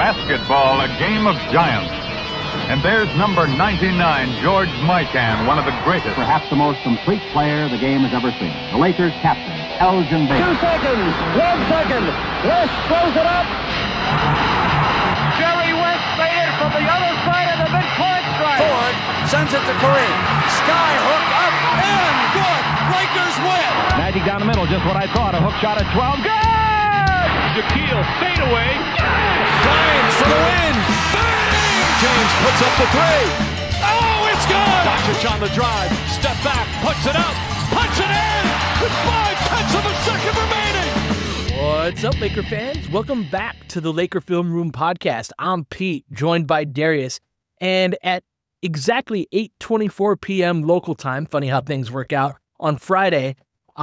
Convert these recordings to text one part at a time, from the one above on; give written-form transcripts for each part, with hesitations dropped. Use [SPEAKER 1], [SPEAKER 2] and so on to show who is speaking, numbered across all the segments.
[SPEAKER 1] Basketball, a game of giants. And there's number 99, George Mikan, one of the greatest.
[SPEAKER 2] Perhaps the most complete player the game has ever seen. The Lakers captain, Elgin Baylor.
[SPEAKER 3] 2 seconds, 1 second. West throws it up. Jerry West made it from the other side of the midcourt stripe.
[SPEAKER 4] Ford sends it to Kareem. Sky hook up and good. Lakers win.
[SPEAKER 3] Magic down the middle, just what I thought. A hook shot at 12. Good!
[SPEAKER 5] Shaquille fadeaway.
[SPEAKER 4] Bryant for the win. Bang! James puts up the three. Oh, it's good!
[SPEAKER 5] Doncic on the drive. Step back. Puts it up. Puts it in. With 5/10 of a second remaining.
[SPEAKER 6] What's up, Laker fans? Welcome back to the Laker Film Room Podcast. I'm Pete, joined by Darius. And at exactly 8:24 p.m. local time, funny how things work out, on Friday,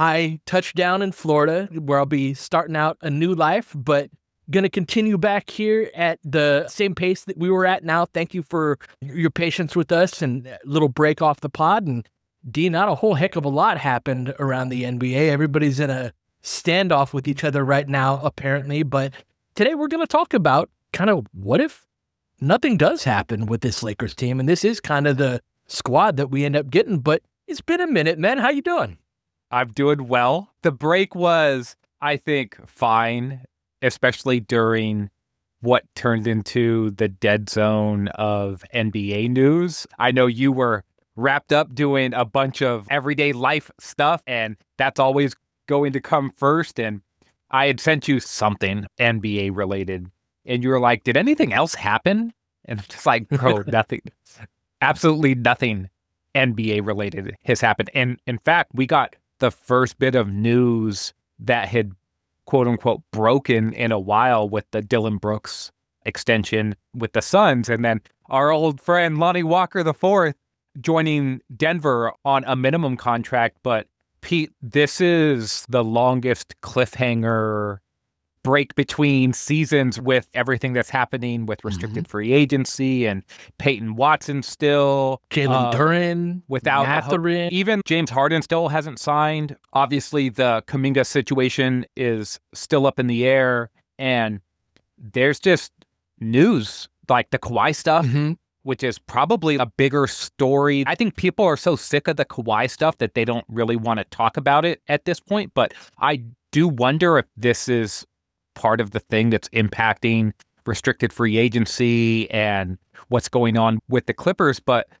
[SPEAKER 6] I touched down in Florida, where I'll be starting out a new life, but going to continue back here at the same pace that we were at now. Thank you for your patience with us and a little break off the pod. And D, not a whole heck of a lot happened around the NBA. Everybody's in a standoff with each other right now, apparently. But today we're going to talk about kind of what if nothing does happen with this Lakers team. And this is kind of the squad that we end up getting. But it's been a minute, man. How you doing?
[SPEAKER 7] I'm doing well. The break was, I think, fine, especially during what turned into the dead zone of NBA news. I know you were wrapped up doing a bunch of everyday life stuff, and that's always going to come first. And I had sent you something NBA related, and you were like, did anything else happen? And I'm just like, bro, nothing, absolutely nothing NBA related has happened. And in fact, we got the first bit of news that had quote unquote broken in a while with the Dylan Brooks extension with the Suns. And then our old friend Lonnie Walker IV joining Denver on a minimum contract. But Pete, this is the longest cliffhanger break between seasons with everything that's happening with restricted free agency and Peyton Watson still.
[SPEAKER 6] Jalen Duren,
[SPEAKER 7] without
[SPEAKER 6] Mathurin.
[SPEAKER 7] Even James Harden still hasn't signed. Obviously, the Kuminga situation is still up in the air. And there's just news like the Kawhi stuff, which is probably a bigger story. I think people are so sick of the Kawhi stuff that they don't really want to talk about it at this point. But I do wonder if this is part of the thing that's impacting restricted free agency and what's going on with the Clippers. But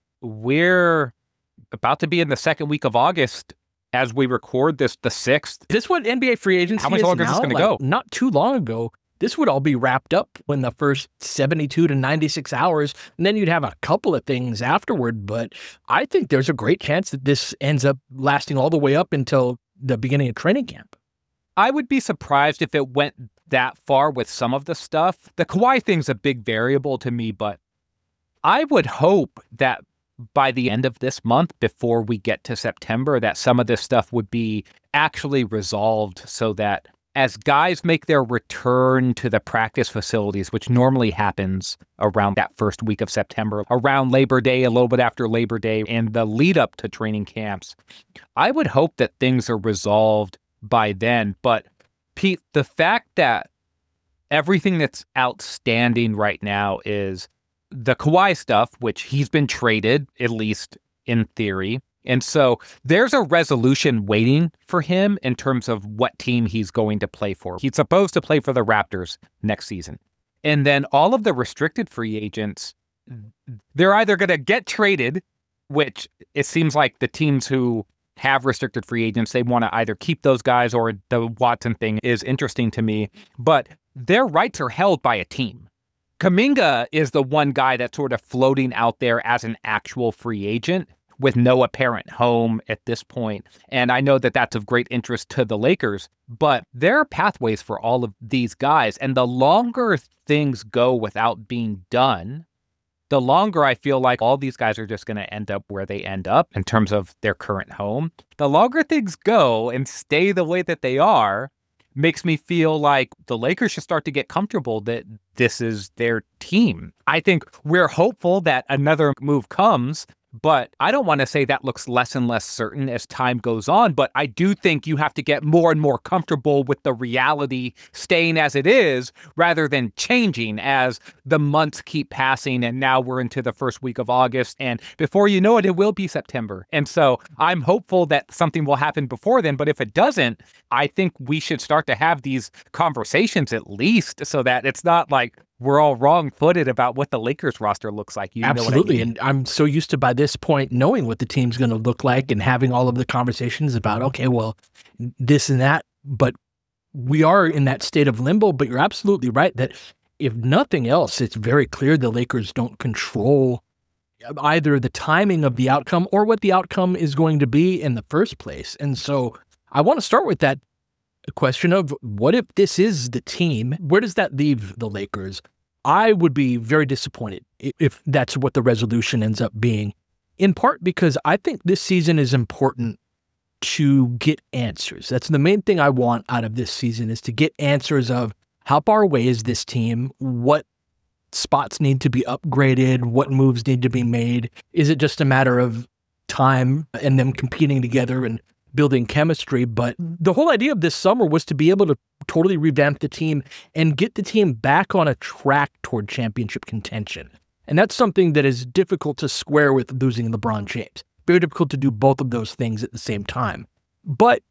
[SPEAKER 7] we're about to be in the second week of August as we record this, the 6th.
[SPEAKER 6] Is this what NBA free agency
[SPEAKER 7] How much longer is this going to go?
[SPEAKER 6] Not too long ago, this would all be wrapped up in the first 72 to 96 hours, and then you'd have a couple of things afterward. But I think there's a great chance that this ends up lasting all the way up until the beginning of training camp.
[SPEAKER 7] I would be surprised if it went that far with some of the stuff. The Kawhi thing's a big variable to me, but I would hope that by the end of this month, before we get to September, that some of this stuff would be actually resolved so that as guys make their return to the practice facilities, which normally happens around that first week of September, around Labor Day, a little bit after Labor Day, and the lead up to training camps, I would hope that things are resolved by then. But Pete, the fact that everything that's outstanding right now is the Kawhi stuff, which he's been traded, at least in theory. And so there's a resolution waiting for him in terms of what team he's going to play for. He's supposed to play for the Raptors next season. And then all of the restricted free agents, they're either going to get traded, which it seems like the teams who have restricted free agents, they want to either keep those guys, or the Watson thing is interesting to me, but their rights are held by a team. Kuminga is the one guy that's sort of floating out there as an actual free agent with no apparent home at this point. And I know that that's of great interest to the Lakers, but there are pathways for all of these guys. And the longer things go without being done, the longer I feel like all these guys are just going to end up where they end up in terms of their current home. The longer things go and stay the way that they are, makes me feel like the Lakers should start to get comfortable that this is their team. I think we're hopeful that another move comes But I don't want to say that looks less and less certain as time goes on. But I do think you have to get more and more comfortable with the reality staying as it is rather than changing as the months keep passing. And now we're into the first week of August. And before you know it, it will be September. And so I'm hopeful that something will happen before then. But if it doesn't, I think we should start to have these conversations at least so that it's not like we're all wrong-footed about what the Lakers roster looks like. You
[SPEAKER 6] Absolutely.
[SPEAKER 7] know what I mean?
[SPEAKER 6] And I'm so used to, by this point, knowing what the team's going to look like and having all of the conversations about, okay, well, this and that. But we are in that state of limbo. But you're absolutely right that if nothing else, it's very clear the Lakers don't control either the timing of the outcome or what the outcome is going to be in the first place. And so I want to start with that question of, what if this is the team? Where does that leave the Lakers? I would be very disappointed if that's what the resolution ends up being, in part because I think this season is important to get answers. That's the main thing I want out of this season, is to get answers of how far away is this team? What spots need to be upgraded? What moves need to be made? Is it just a matter of time and them competing together and building chemistry? But the whole idea of this summer was to be able to totally revamp the team and get the team back on a track toward championship contention. And that's something that is difficult to square with losing LeBron James. Very difficult to do both of those things at the same time. But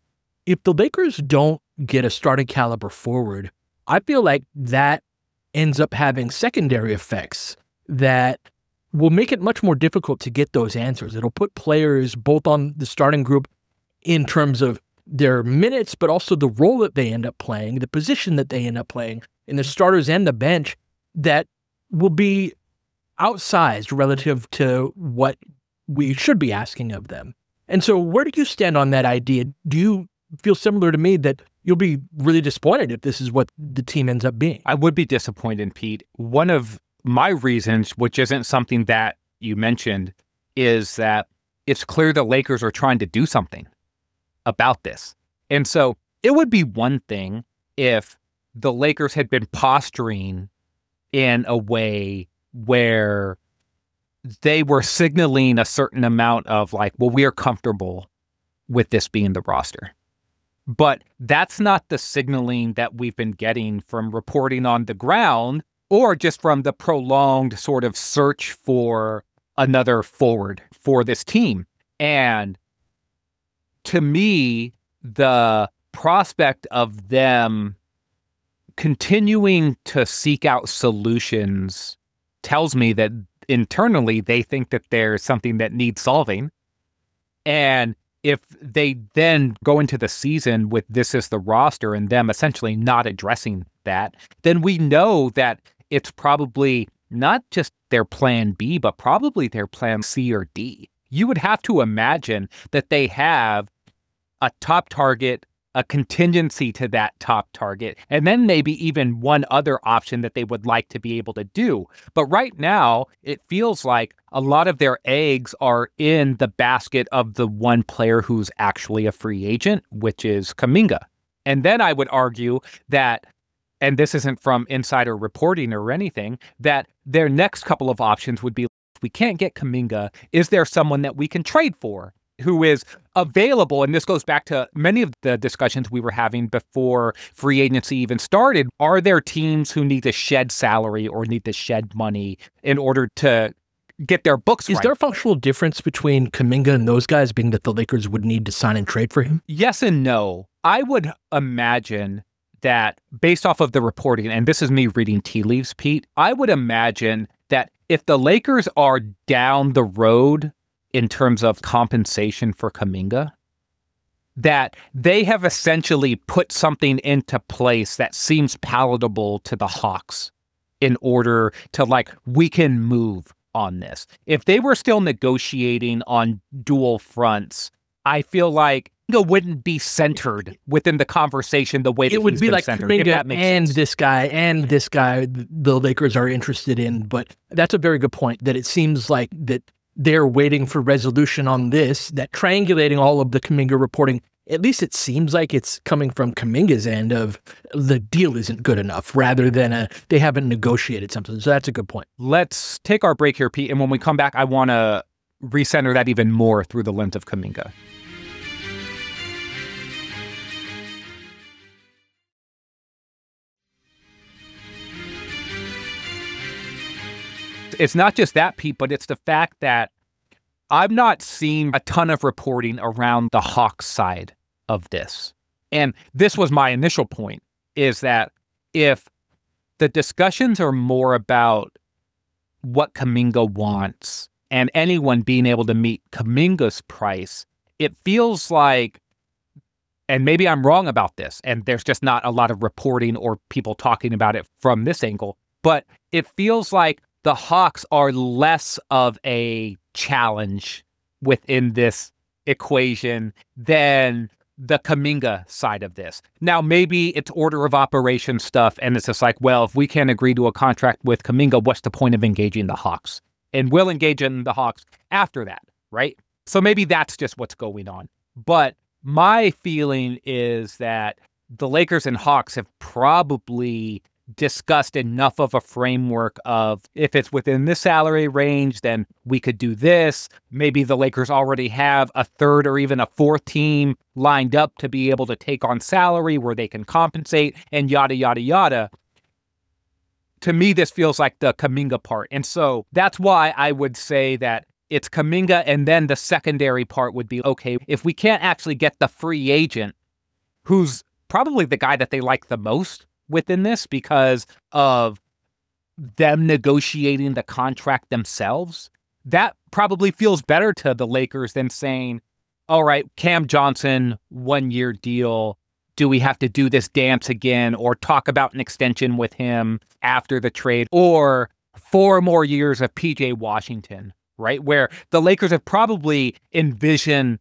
[SPEAKER 6] if the Lakers don't get a starting caliber forward, I feel like that ends up having secondary effects that will make it much more difficult to get those answers. It'll put players both on the starting group in terms of their minutes, but also the role that they end up playing, the position that they end up playing in the starters and the bench, that will be outsized relative to what we should be asking of them. And so where do you stand on that idea? Do you feel similar to me that you'll be really disappointed if this is what the team ends up being?
[SPEAKER 7] I would be disappointed, Pete. One of my reasons, which isn't something that you mentioned, is that it's clear the Lakers are trying to do something about this. And so it would be one thing if the Lakers had been posturing in a way where they were signaling a certain amount of like, well, we are comfortable with this being the roster. But that's not the signaling that we've been getting from reporting on the ground or just from the prolonged sort of search for another forward for this team. And to me, the prospect of them continuing to seek out solutions tells me that internally they think that there's something that needs solving. And if they then go into the season with this as the roster and them essentially not addressing that, then we know that it's probably not just their plan B, but probably their plan C or D. You would have to imagine that they have a top target, a contingency to that top target, and then maybe even one other option that they would like to be able to do. But right now, it feels like a lot of their eggs are in the basket of the one player who's actually a free agent, which is Kuminga. And then I would argue that, and this isn't from insider reporting or anything, that their next couple of options would be, if we can't get Kuminga, is there someone that we can trade for who is available? And this goes back to many of the discussions we were having before free agency even started. Are there teams who need to shed salary or need to shed money in order to get their books right?
[SPEAKER 6] Is there a functional difference between Kuminga and those guys, being that the Lakers would need to sign and trade for him?
[SPEAKER 7] Yes and no. I would imagine that based off of the reporting, and this is me reading tea leaves, Pete, I would imagine that if the Lakers are down the road in terms of compensation for Kuminga, that they have essentially put something into place that seems palatable to the Hawks in order to, like, we can move on this. If they were still negotiating on dual fronts, I feel like it wouldn't be centered within the conversation the way that
[SPEAKER 6] it would be like
[SPEAKER 7] centered,
[SPEAKER 6] Kuminga and sense. This guy and this guy the Lakers are interested in. But that's a very good point, that it seems like that they're waiting for resolution on this, that triangulating all of the Kuminga reporting, at least it seems like it's coming from Kuminga's end of the deal isn't good enough rather than they haven't negotiated something. So that's a good point.
[SPEAKER 7] Let's take our break here, Pete. And when we come back, I want to recenter that even more through the lens of Kuminga. It's not just that, Pete, but it's the fact that I've not seen a ton of reporting around the Hawks side of this. And this was my initial point, is that if the discussions are more about what Kuminga wants and anyone being able to meet Kuminga's price, it feels like, and maybe I'm wrong about this, and there's just not a lot of reporting or people talking about it from this angle, but it feels like the Hawks are less of a challenge within this equation than the Kuminga side of this. Now, maybe it's order of operations stuff, and it's just like, well, if we can't agree to a contract with Kuminga, what's the point of engaging the Hawks? And we'll engage in the Hawks after that, right? So maybe that's just what's going on. But my feeling is that the Lakers and Hawks have probably discussed enough of a framework of, if it's within this salary range, then we could do this. Maybe the Lakers already have a third or even a fourth team lined up to be able to take on salary where they can compensate and yada, yada, yada. To me, this feels like the Kuminga part. And so that's why I would say that it's Kuminga, and then the secondary part would be, okay, if we can't actually get the free agent, who's probably the guy that they like the most within this because of them negotiating the contract themselves, that probably feels better to the Lakers than saying, all right, Cam Johnson, 1-year deal. Do we have to do this dance again or talk about an extension with him after the trade, or 4 more years of PJ Washington, right? Where the Lakers have probably envisioned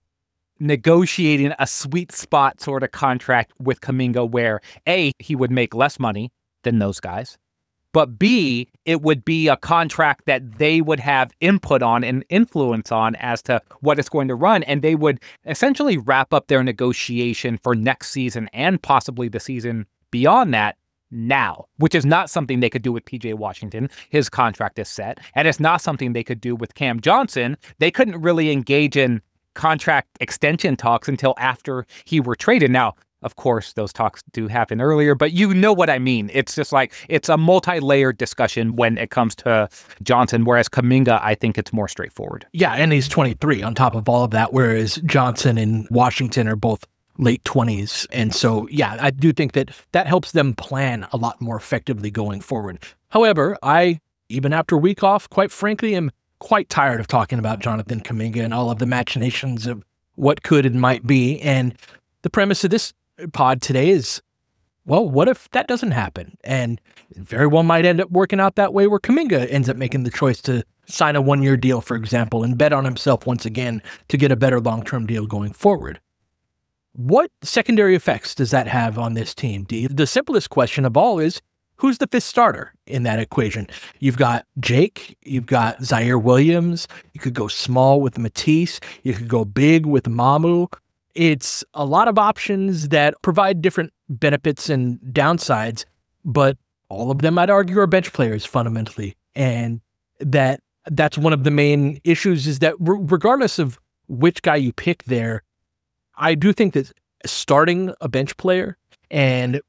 [SPEAKER 7] negotiating a sweet spot sort of contract with Kuminga where A, he would make less money than those guys, but B, it would be a contract that they would have input on and influence on as to what it's going to run. And they would essentially wrap up their negotiation for next season and possibly the season beyond that now, which is not something they could do with PJ Washington. His contract is set. And it's not something they could do with Cam Johnson. They couldn't really engage in contract extension talks until after he were traded. Now, of course, those talks do happen earlier, but you know what I mean. It's just like, it's a multi-layered discussion when it comes to Johnson, whereas Kuminga, I think it's more straightforward.
[SPEAKER 6] Yeah, and he's 23 on top of all of that, whereas Johnson and Washington are both late 20s. And so, yeah, I do think that that helps them plan a lot more effectively going forward. However, even after a week off, quite frankly, am quite tired of talking about Jonathan Kuminga and all of the machinations of what could and might be. And the premise of this pod today is, well, what if that doesn't happen? And it very well might end up working out that way where Kuminga ends up making the choice to sign a 1-year deal, for example, and bet on himself once again to get a better long-term deal going forward. What secondary effects does that have on this team, D? The simplest question of all is, who's the fifth starter in that equation? You've got Jake, you've got Zaire Williams, you could go small with Matisse, you could go big with Mamu. It's a lot of options that provide different benefits and downsides, but all of them, I'd argue, are bench players fundamentally. And that's one of the main issues, is that regardless of which guy you pick there, I do think that starting a bench player and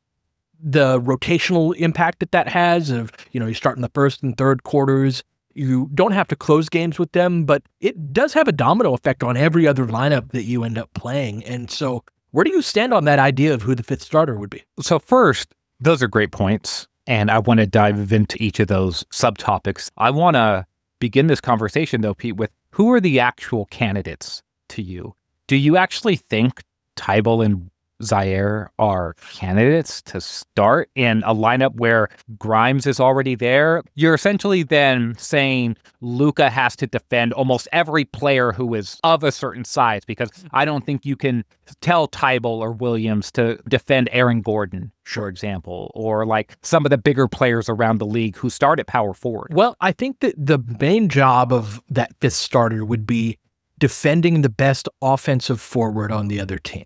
[SPEAKER 6] the rotational impact that has of, you start in the first and third quarters, you don't have to close games with them, but it does have a domino effect on every other lineup that you end up playing. And so where do you stand on that idea of who the fifth starter would be?
[SPEAKER 7] So first, those are great points, and I want to dive into each of those subtopics. I want to begin this conversation, though, Pete, with who are the actual candidates to you? Do you actually think Thybulle and Zaire are candidates to start in a lineup where Grimes is already there? You're essentially then saying Luka has to defend almost every player who is of a certain size, because I don't think you can tell Thybulle or Williams to defend Aaron Gordon, for example, or like some of the bigger players around the league who start at power forward.
[SPEAKER 6] Well, I think that the main job of that fifth starter would be defending the best offensive forward on the other team.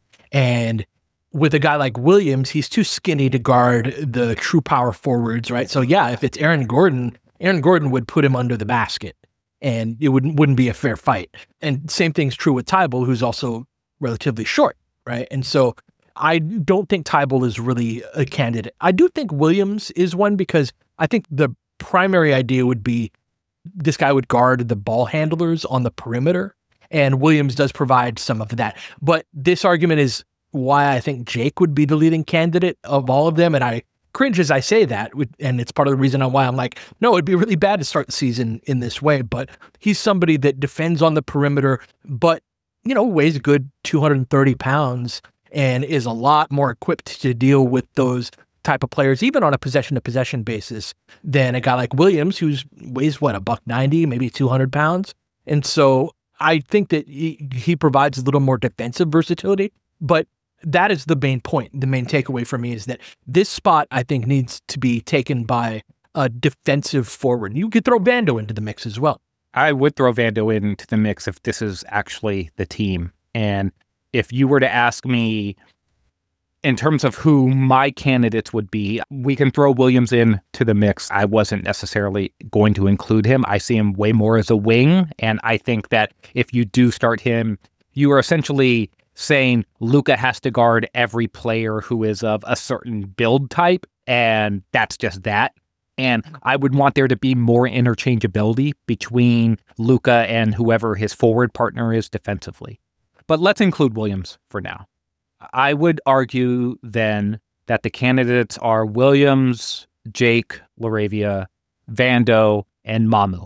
[SPEAKER 6] And with a guy like Williams, he's too skinny to guard the true power forwards, right? So yeah, if it's Aaron Gordon would put him under the basket. and it wouldn't be a fair fight. And same thing's true with Thybulle, who's also relatively short, right? And so I don't think Thybulle is really a candidate. I do think Williams is one, because I think the primary idea would be this guy would guard the ball handlers on the perimeter, and Williams does provide some of that. But this argument is why I think Jake would be the leading candidate of all of them, and I cringe as I say that, and it's part of the reason why I'm like, no, it'd be really bad to start the season in this way. But he's somebody that defends on the perimeter, but weighs a good 230 pounds and is a lot more equipped to deal with those type of players, even on a possession-to-possession basis, than a guy like Williams, who's weighs $190, maybe 200 pounds. And so I think that he provides a little more defensive versatility, but that is the main point. The main takeaway for me is that this spot, I think, needs to be taken by a defensive forward. You could throw Vando into the mix as well.
[SPEAKER 7] I would throw Vando into the mix if this is actually the team. And if you were to ask me in terms of who my candidates would be, we can throw Williams into the mix. I wasn't necessarily going to include him. I see him way more as a wing. And I think that if you do start him, you are essentially saying Luka has to guard every player who is of a certain build type, and that's just that. And I would want there to be more interchangeability between Luka and whoever his forward partner is defensively. But let's include Williams for now. I would argue then that the candidates are Williams, Jake LaRavia, Vando, and Mamu.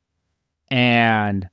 [SPEAKER 7] And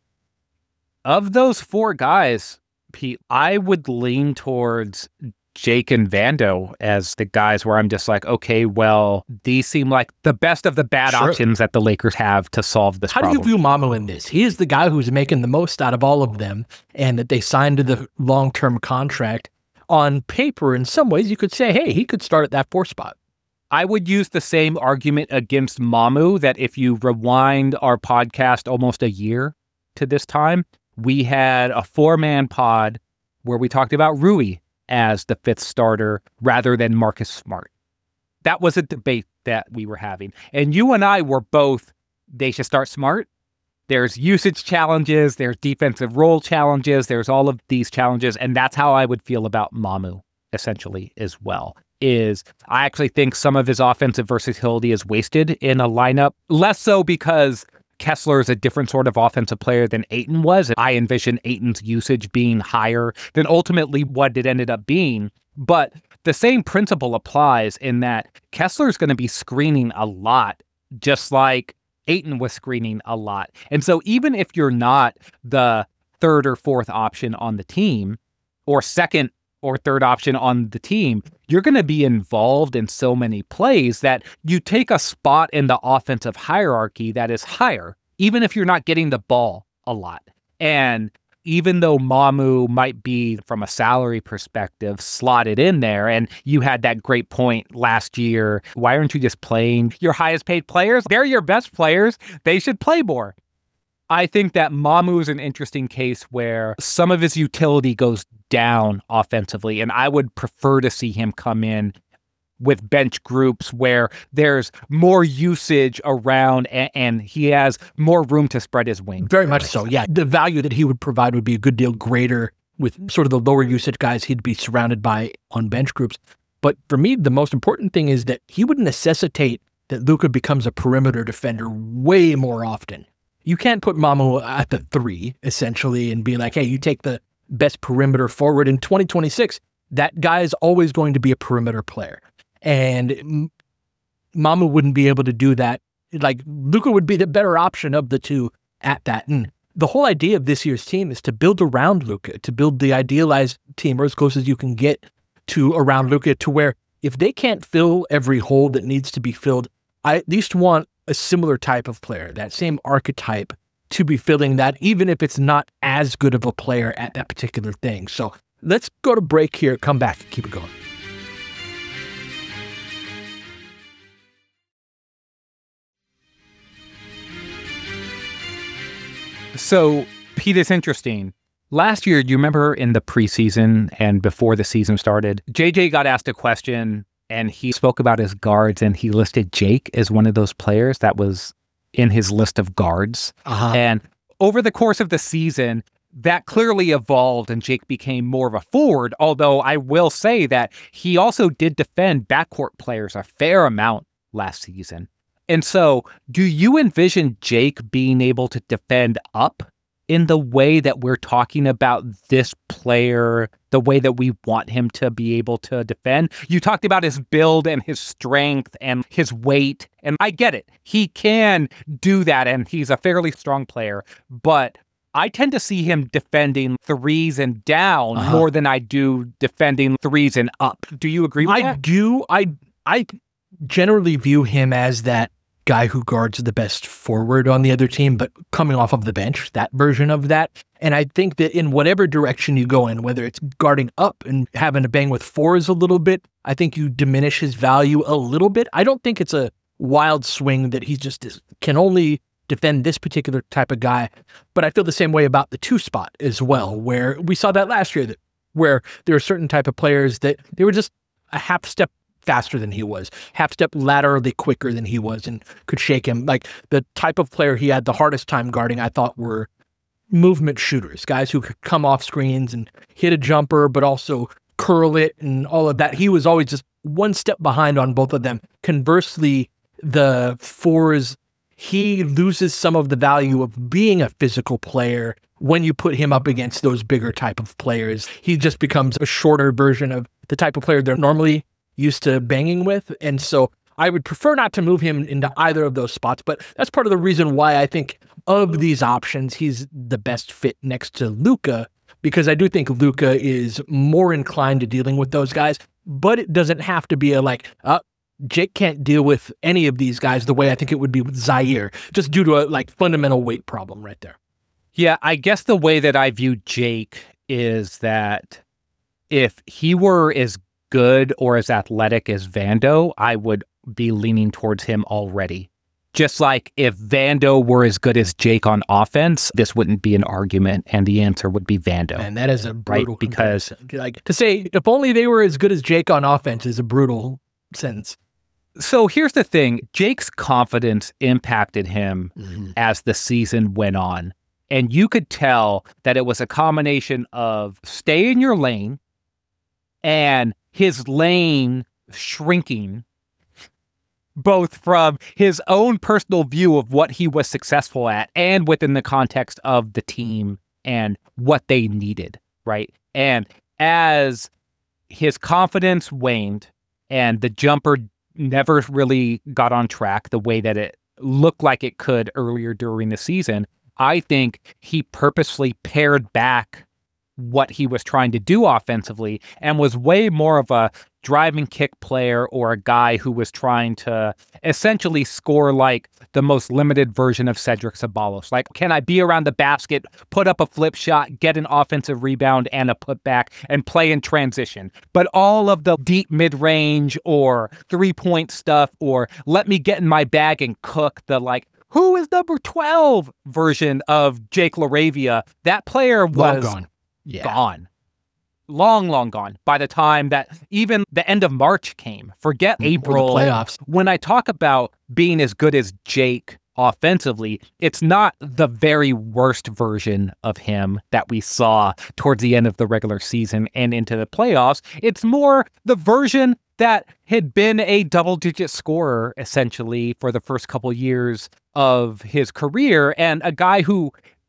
[SPEAKER 7] of those four guys, Pete, I would lean towards Jake and Vando as the guys where I'm just like, okay, well, these seem like the best of the bad options that the Lakers have to solve this problem.
[SPEAKER 6] How do you view Mamu in this? He is the guy who's making the most out of all of them, and that they signed to the long-term contract. On paper, in some ways, you could say, hey, he could start at that 4 spot.
[SPEAKER 7] I would use the same argument against Mamu that if you rewind our podcast almost a year to this time, we had a 4-man pod where we talked about Rui as the 5th starter rather than Marcus Smart. That was a debate that we were having. And you and I were both, they should start Smart. There's usage challenges, there's defensive role challenges, there's all of these challenges. And that's how I would feel about Mamu, essentially, as well. Is I actually think some of his offensive versatility is wasted in a lineup. Less so because Kessler is a different sort of offensive player than Ayton was. I envision Ayton's usage being higher than ultimately what it ended up being. But the same principle applies in that Kessler is going to be screening a lot, just like Ayton was screening a lot. And so even if you're not the 3rd or 4th option on the team, or 2nd or 3rd option on the team, you're going to be involved in so many plays that you take a spot in the offensive hierarchy that is higher, even if you're not getting the ball a lot. And even though Mamu might be, from a salary perspective, slotted in there, and you had that great point last year, why aren't you just playing your highest paid players? They're your best players. They should play more. I think that Mamu is an interesting case where some of his utility goes down offensively, and I would prefer to see him come in with bench groups where there's more usage around and he has more room to spread his wings.
[SPEAKER 6] Very much so, yeah. The value that he would provide would be a good deal greater with sort of the lower usage guys he'd be surrounded by on bench groups. But for me, the most important thing is that he would necessitate that Luka becomes a perimeter defender way more often. You can't put Mamu at the 3, essentially, and be like, hey, you take the best perimeter forward in 2026. That guy is always going to be a perimeter player. And Mamu wouldn't be able to do that. Like, Luka would be the better option of the two at that. And the whole idea of this year's team is to build around Luka, to build the idealized team, or as close as you can get to around Luka, to where if they can't fill every hole that needs to be filled, I at least want a similar type of player, that same archetype, to be filling that, even if it's not as good of a player at that particular thing. So let's go to break here, come back, and keep it going.
[SPEAKER 7] So, Pete, it's interesting. Last year, do you remember in the preseason and before the season started, JJ got asked a question and he spoke about his guards and he listed Jake as one of those players that was in his list of guards. And over the course of the season, that clearly evolved and Jake became more of a forward, although I will say that he also did defend backcourt players a fair amount last season. And so do you envision Jake being able to defend up in the way that we're talking about this player, the way that we want him to be able to defend? You talked about his build and his strength and his weight, and I get it. He can do that, and he's a fairly strong player, but I tend to see him defending threes and down more than I do defending threes and up. Do you agree with that?
[SPEAKER 6] I do. I generally view him as that guy who guards the best forward on the other team, but coming off of the bench, that version of that. And I think that in whatever direction you go in, whether it's guarding up and having to bang with fours a little bit, I think you diminish his value a little bit. I don't think it's a wild swing that he just can only defend this particular type of guy. But I feel the same way about the 2 spot as well, where we saw that last year, where there are certain type of players that they were just a half step faster than he was, half step laterally quicker than he was, and could shake him. Like the type of player he had the hardest time guarding, I thought, were movement shooters, guys who could come off screens and hit a jumper, but also curl it and all of that. He was always just one step behind on both of them. Conversely, the 4s, he loses some of the value of being a physical player when you put him up against those bigger type of players. He just becomes a shorter version of the type of player they're normally used to banging with. And so I would prefer not to move him into either of those spots, but that's part of the reason why I think of these options, he's the best fit next to Luka, because I do think Luka is more inclined to dealing with those guys, but it doesn't have to be Jake can't deal with any of these guys the way I think it would be with Zaire, just due to a fundamental weight problem right there.
[SPEAKER 7] Yeah, I guess the way that I view Jake is that if he were as good or as athletic as Vando, I would be leaning towards him already. Just like if Vando were as good as Jake on offense, this wouldn't be an argument, and the answer would be Vando.
[SPEAKER 6] And that is a brutal
[SPEAKER 7] because
[SPEAKER 6] to say if only they were as good as Jake on offense is a brutal sentence.
[SPEAKER 7] So here's the thing. Jake's confidence impacted him as the season went on. And you could tell that it was a combination of stay in your lane and his lane shrinking, both from his own personal view of what he was successful at and within the context of the team and what they needed, right? And as his confidence waned and the jumper never really got on track the way that it looked like it could earlier during the season, I think he purposely pared back what he was trying to do offensively and was way more of a drive and kick player or a guy who was trying to essentially score like the most limited version of Cedric Ceballos. Like, can I be around the basket, put up a flip shot, get an offensive rebound and a putback and play in transition? But all of the deep mid-range or 3-point stuff or let me get in my bag and cook the who is number 12 version of Jake LaRavia, that player was gone. Long gone by the time that even the end of March came. Forget April.
[SPEAKER 6] Playoffs.
[SPEAKER 7] When I talk about being as good as Jake offensively, it's not the very worst version of him that we saw towards the end of the regular season and into the playoffs. It's more the version that had been a double-digit scorer, essentially, for the first couple years of his career, and a guy who,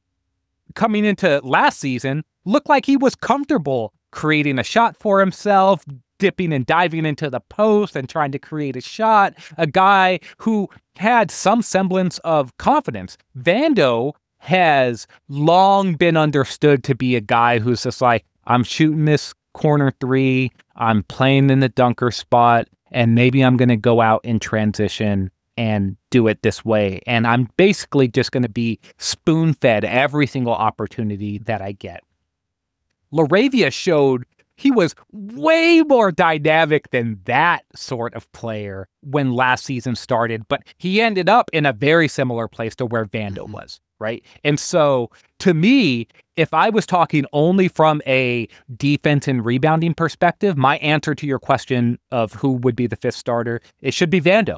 [SPEAKER 7] coming into last season, looked like he was comfortable creating a shot for himself, dipping and diving into the post and trying to create a shot, a guy who had some semblance of confidence. Vando has long been understood to be a guy who's just like, I'm shooting this corner 3, I'm playing in the dunker spot, and maybe I'm going to go out in transition and do it this way. And I'm basically just going to be spoon-fed every single opportunity that I get. LaRavia showed he was way more dynamic than that sort of player when last season started, but he ended up in a very similar place to where Vando was, right? And so, to me, if I was talking only from a defense and rebounding perspective, my answer to your question of who would be the 5th starter, it should be Vando.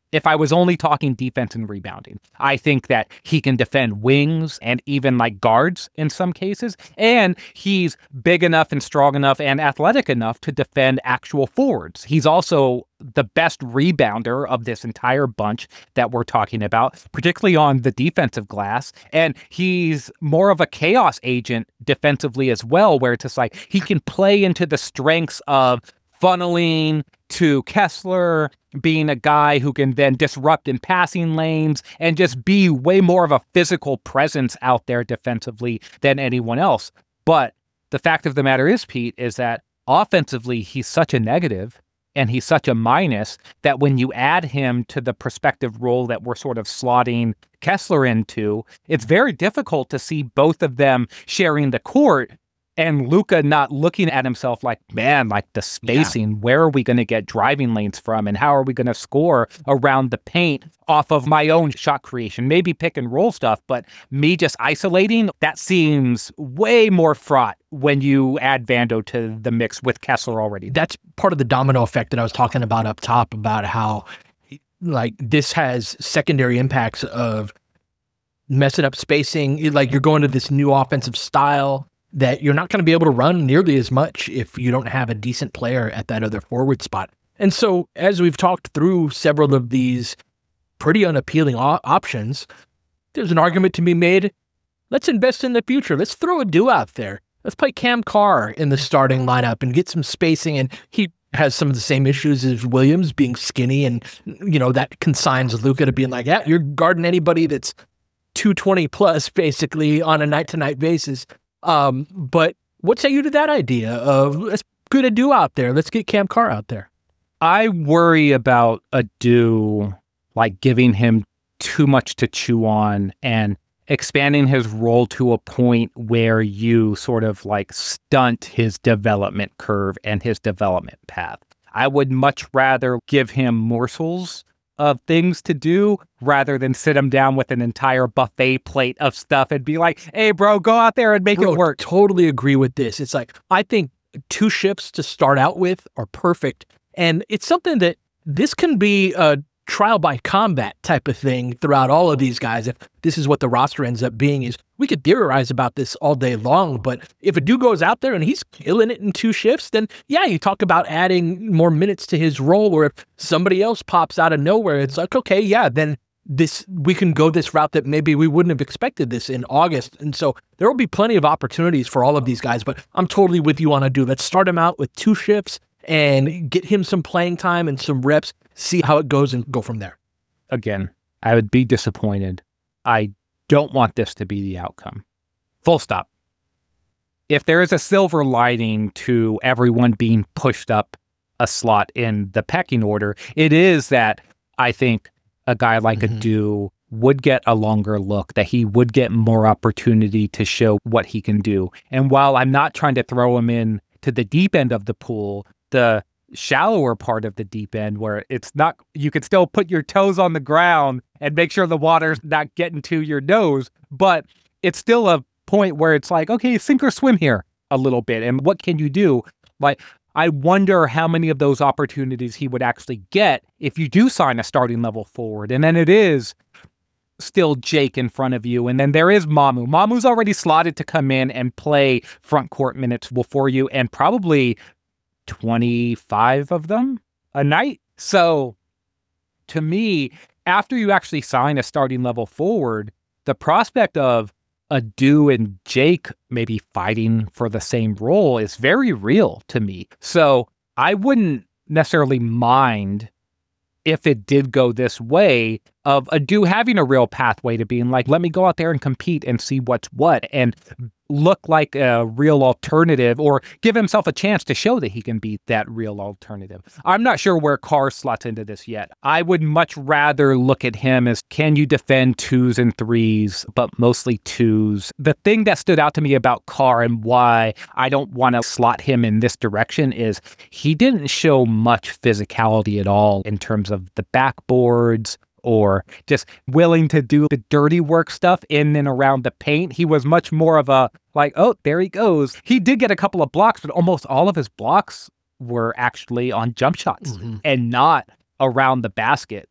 [SPEAKER 7] if I was only talking defense and rebounding. I think that he can defend wings and even like guards in some cases. And he's big enough and strong enough and athletic enough to defend actual forwards. He's also the best rebounder of this entire bunch that we're talking about, particularly on the defensive glass. And he's more of a chaos agent defensively as well, where it's just like he can play into the strengths of funneling to Kessler, being a guy who can then disrupt in passing lanes and just be way more of a physical presence out there defensively than anyone else. But the fact of the matter is, Pete, is that offensively, he's such a negative and he's such a minus that when you add him to the prospective role that we're sort of slotting Kessler into, it's very difficult to see both of them sharing the court and Luka not looking at himself like, man, like the spacing, where are we going to get driving lanes from? And how are we going to score around the paint off of my own shot creation? Maybe pick and roll stuff, but me just isolating, that seems way more fraught when you add Vando to the mix with Kessler already.
[SPEAKER 6] That's part of the domino effect that I was talking about up top, about how like this has secondary impacts of messing up spacing. Like you're going to this new offensive style that you're not going to be able to run nearly as much if you don't have a decent player at that other forward spot. And so as we've talked through several of these pretty unappealing options, there's an argument to be made. Let's invest in the future. Let's throw a Adu out there. Let's play Cam Carr in the starting lineup and get some spacing. And he has some of the same issues as Williams, being skinny. And, you know, that consigns Luka to being like, yeah, you're guarding anybody that's 220 plus basically on a night-to-night basis. But what say you to that idea of let's put Adu out there? Let's get Cam Carr out there.
[SPEAKER 7] I worry about Adu, like giving him too much to chew on and expanding his role to a point where you sort of like stunt his development curve and his development path. I would much rather give him morsels of things to do rather than sit him down with an entire buffet plate of stuff and be like, hey, bro, go out there and make it work.
[SPEAKER 6] Totally agree with this. It's like, I think 2 shifts to start out with are perfect. And it's something that this can be a trial by combat type of thing throughout all of these guys. If this is what the roster ends up being, is we could theorize about this all day long, but if Adu goes out there and he's killing it in 2 shifts, then yeah, you talk about adding more minutes to his role. Or if somebody else pops out of nowhere, it's like, okay, yeah, then we can go this route that maybe we wouldn't have expected this in August. And so there will be plenty of opportunities for all of these guys, but I'm totally with you on Adu. Let's start him out with 2 shifts and get him some playing time and some reps, see how it goes and go from there.
[SPEAKER 7] Again, I would be disappointed. I don't want this to be the outcome. Full stop. If there is a silver lining to everyone being pushed up a slot in the pecking order, it is that I think a guy like Adu would get a longer look, that he would get more opportunity to show what he can do. And while I'm not trying to throw him in to the deep end of the pool, the shallower part of the deep end where it's not, you can still put your toes on the ground and make sure the water's not getting to your nose, but it's still a point where it's like, okay, sink or swim here a little bit. And what can you do? Like, I wonder how many of those opportunities he would actually get if you do sign a starting level forward. And then it is still Jake in front of you. And then there is Mamu. Mamu's already slotted to come in and play front court minutes for you, and probably 25 of them a night. So to me, after you actually sign a starting level forward, the prospect of Adu and Jake maybe fighting for the same role is very real to me. So I wouldn't necessarily mind if it did go this way of Adu having a real pathway to being like, let me go out there and compete and see what's what, and look like a real alternative, or give himself a chance to show that he can be that real alternative. I'm not sure where Carr slots into this yet. I would much rather look at him as, can you defend 2s and 3s, but mostly 2s. The thing that stood out to me about Carr and why I don't want to slot him in this direction is he didn't show much physicality at all in terms of the backboards, or just willing to do the dirty work stuff in and around the paint. He was much more of a, like, oh, there he goes. He did get a couple of blocks, but almost all of his blocks were actually on jump shots and not around the basket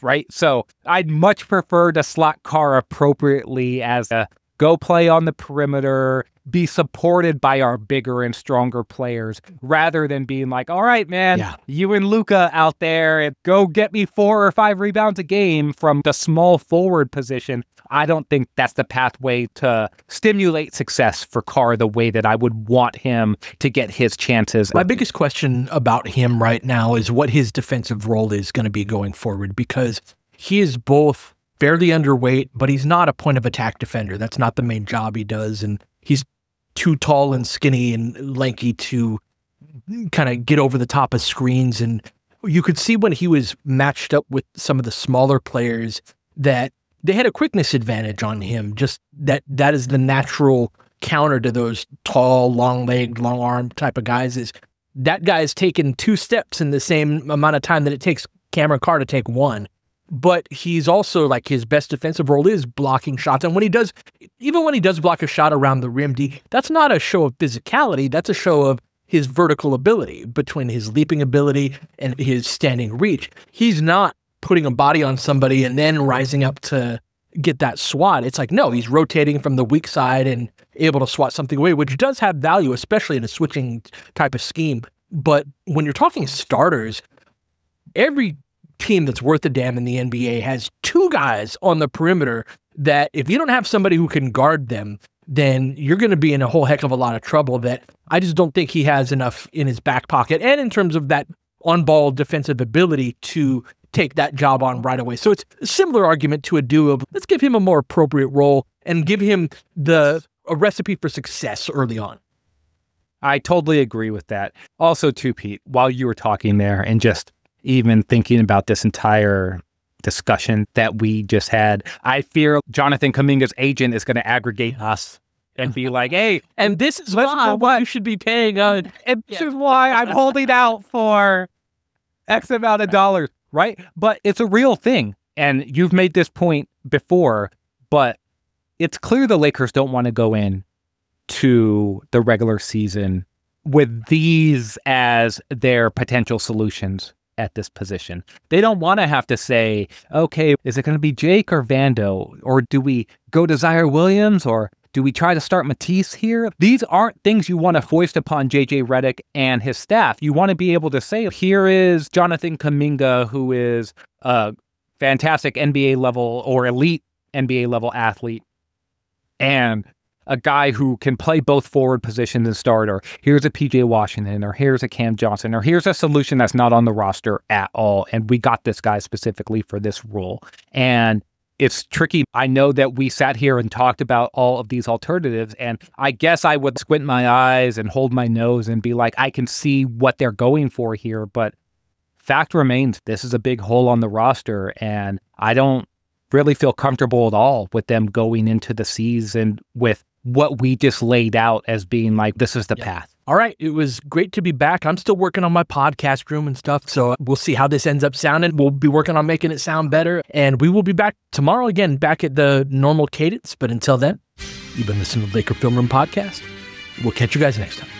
[SPEAKER 7] right? So I'd much prefer to slot Carr appropriately as a go play on the perimeter, be supported by our bigger and stronger players, rather than being like, all right, man, you and Luka out there and go get me 4 or 5 rebounds a game from the small forward position. I don't think that's the pathway to stimulate success for Carr the way that I would want him to get his chances.
[SPEAKER 6] My biggest question about him right now is what his defensive role is going to be going forward, because he is both fairly underweight, but he's not a point of attack defender. That's not the main job he does. And he's too tall and skinny and lanky to kind of get over the top of screens. And you could see when he was matched up with some of the smaller players that they had a quickness advantage on him. Just that is the natural counter to those tall, long-legged, long-armed type of guys, is that guy's taken 2 steps in the same amount of time that it takes Cameron Carr to take 1. But he's also, like, his best defensive role is blocking shots. And when he does, even when he does block a shot around the rim, that's not a show of physicality. That's a show of his vertical ability, between his leaping ability and his standing reach. He's not putting a body on somebody and then rising up to get that swat. It's like, no, he's rotating from the weak side and able to swat something away, which does have value, especially in a switching type of scheme. But when you're talking starters, every team that's worth a damn in the NBA has 2 guys on the perimeter that if you don't have somebody who can guard them, then you're going to be in a whole heck of a lot of trouble that I just don't think he has enough in his back pocket and in terms of that on-ball defensive ability to take that job on right away. So it's a similar argument to a duo of let's give him a more appropriate role and give him a recipe for success early on.
[SPEAKER 7] I totally agree with that. Also, too, Pete, while you were talking there and just even thinking about this entire discussion that we just had, I fear Jonathan Kuminga's agent is going to aggregate us and be like, hey,
[SPEAKER 6] and this is why you should be paying on.
[SPEAKER 7] And this is why I'm holding out for X amount of dollars, right? But it's a real thing. And you've made this point before, but it's clear the Lakers don't want to go in to the regular season with these as their potential solutions at this position. They don't want to have to say, okay, is it going to be Jake or Vando? Or do we go to Zaire Williams? Or do we try to start Matisse here? These aren't things you want to foist upon JJ Redick and his staff. You want to be able to say, here is Jonathan Kuminga, who is a fantastic NBA level or elite NBA level athlete, and a guy who can play both forward positions and start, or here's a PJ Washington, or here's a Cam Johnson, or here's a solution that's not on the roster at all. And we got this guy specifically for this role. And it's tricky. I know that we sat here and talked about all of these alternatives, and I guess I would squint my eyes and hold my nose and be like, I can see what they're going for here. But fact remains, this is a big hole on the roster, and I don't really feel comfortable at all with them going into the season with what we just laid out as being like, this is the path.
[SPEAKER 6] All right. It was great to be back. I'm still working on my podcast room and stuff, so we'll see how this ends up sounding. We'll be working on making it sound better, and we will be back tomorrow again, back at the normal cadence. But until then, you've been listening to the Laker Film Room Podcast. We'll catch you guys next time.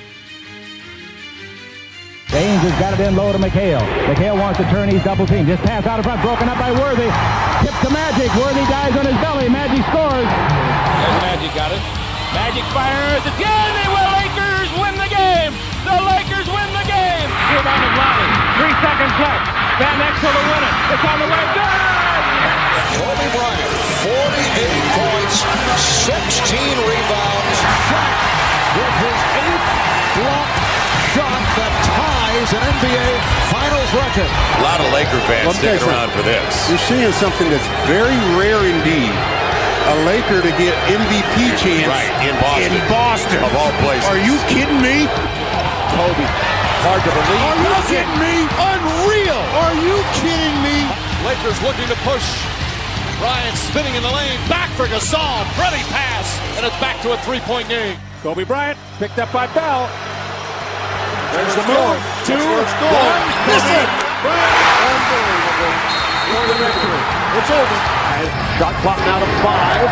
[SPEAKER 2] James has got it in low to McHale. McHale wants to turn. He's double teamed. Just pass out in front. Broken up by Worthy. Tip to Magic. Worthy dies on his belly. Magic scores.
[SPEAKER 5] There's Magic got it. Magic fires. It's good. They will. Lakers win the game. The Lakers win the game. Rebound of Lonnie. 3 seconds left. Van Exel to win it. It's on the way. Good.
[SPEAKER 8] Kobe Bryant, 48 points, 16 rebounds. Shot with his 8th block shot that ties an NBA Finals record.
[SPEAKER 9] A lot of Laker fans sticking around for this.
[SPEAKER 10] You're seeing something that's very rare indeed. A Laker to get MVP chance
[SPEAKER 9] in Boston. Of all places.
[SPEAKER 10] Are you kidding me?
[SPEAKER 8] Kobe, hard to believe.
[SPEAKER 10] Are you kidding me?
[SPEAKER 8] Unreal.
[SPEAKER 10] Are you kidding me?
[SPEAKER 5] Lakers looking to push. Bryant spinning in the lane. Back for Gasol. Pretty pass. And it's back to a 3-point game.
[SPEAKER 10] Kobe Bryant picked up by Bell.
[SPEAKER 8] There's the move. 2, 1.
[SPEAKER 10] Miss it.
[SPEAKER 8] Unbelievable. For the victory. It's over.
[SPEAKER 3] Shot clock now to 5.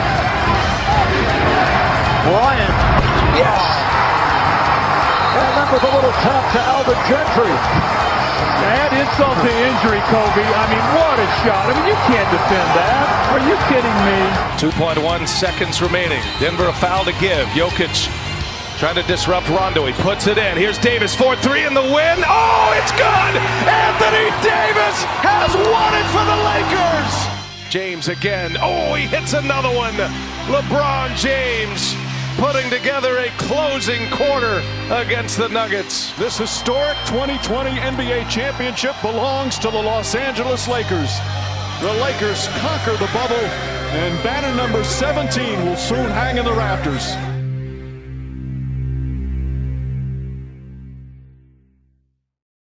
[SPEAKER 3] Bryant. Yes. And that was a little tap to Alvin Gentry. Add insult to injury, Kobe. I mean, what a shot. I mean, you can't defend that. Are you kidding me?
[SPEAKER 4] 2.1 seconds remaining. Denver a foul to give. Jokic trying to disrupt Rondo. He puts it in. Here's Davis, 4-3 in the win. Oh, it's good! Anthony Davis has won it for the Lakers! James again. Oh, he hits another one. LeBron James putting together a closing quarter against the Nuggets.
[SPEAKER 11] This historic 2020 NBA championship belongs to the Los Angeles Lakers. The Lakers conquer the bubble, and banner number 17 will soon hang in the rafters.